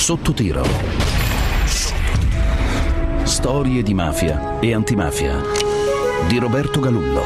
Sotto tiro. Storie di mafia e antimafia di Roberto Galullo.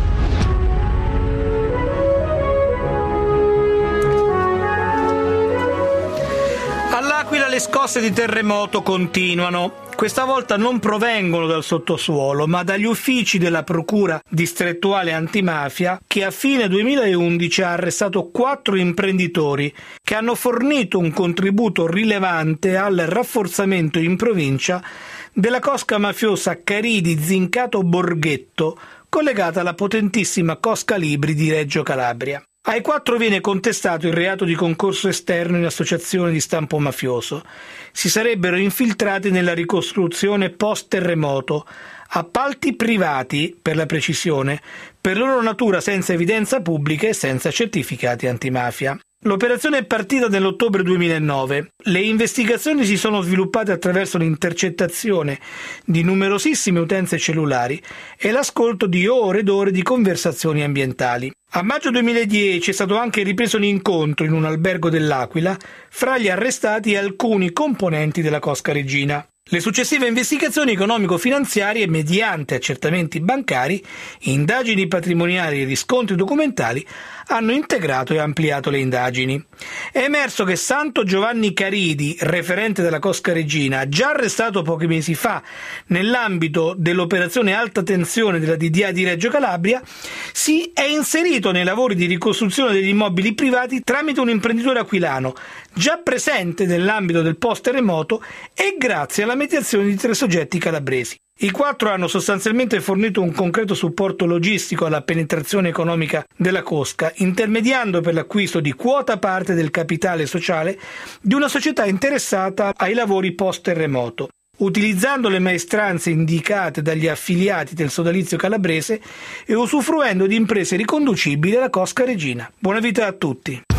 All'Aquila le scosse di terremoto continuano. Questa volta non provengono dal sottosuolo, ma dagli uffici della Procura distrettuale antimafia, che a fine 2011 ha arrestato 4 imprenditori che hanno fornito un contributo rilevante al rafforzamento in provincia della cosca mafiosa Caridi Zincato Borghetto, collegata alla potentissima Cosca Libri di Reggio Calabria. Ai 4 viene contestato il reato di concorso esterno in associazione di stampo mafioso. Si sarebbero infiltrati nella ricostruzione post-terremoto, appalti privati, per la precisione, per loro natura senza evidenza pubblica e senza certificati antimafia. L'operazione è partita nell'ottobre 2009. Le investigazioni si sono sviluppate attraverso l'intercettazione di numerosissime utenze cellulari e l'ascolto di ore ed ore di conversazioni ambientali. A maggio 2010 è stato anche ripreso un incontro in un albergo dell'Aquila fra gli arrestati e alcuni componenti della Cosca Regina. Le successive investigazioni economico-finanziarie, mediante accertamenti bancari, indagini patrimoniali e riscontri documentali, hanno integrato e ampliato le indagini. È emerso che Santo Giovanni Caridi, referente della Cosca Regina, già arrestato pochi mesi fa nell'ambito dell'operazione alta tensione della DDA di Reggio Calabria, si è inserito nei lavori di ricostruzione degli immobili privati tramite un imprenditore aquilano, già presente nell'ambito del post-terremoto e grazie alla mediazione di 3 soggetti calabresi. I 4 hanno sostanzialmente fornito un concreto supporto logistico alla penetrazione economica della Cosca, intermediando per l'acquisto di quota parte del capitale sociale di una società interessata ai lavori post-terremoto, utilizzando le maestranze indicate dagli affiliati del sodalizio calabrese e usufruendo di imprese riconducibili alla Cosca Regina. Buona vita a tutti!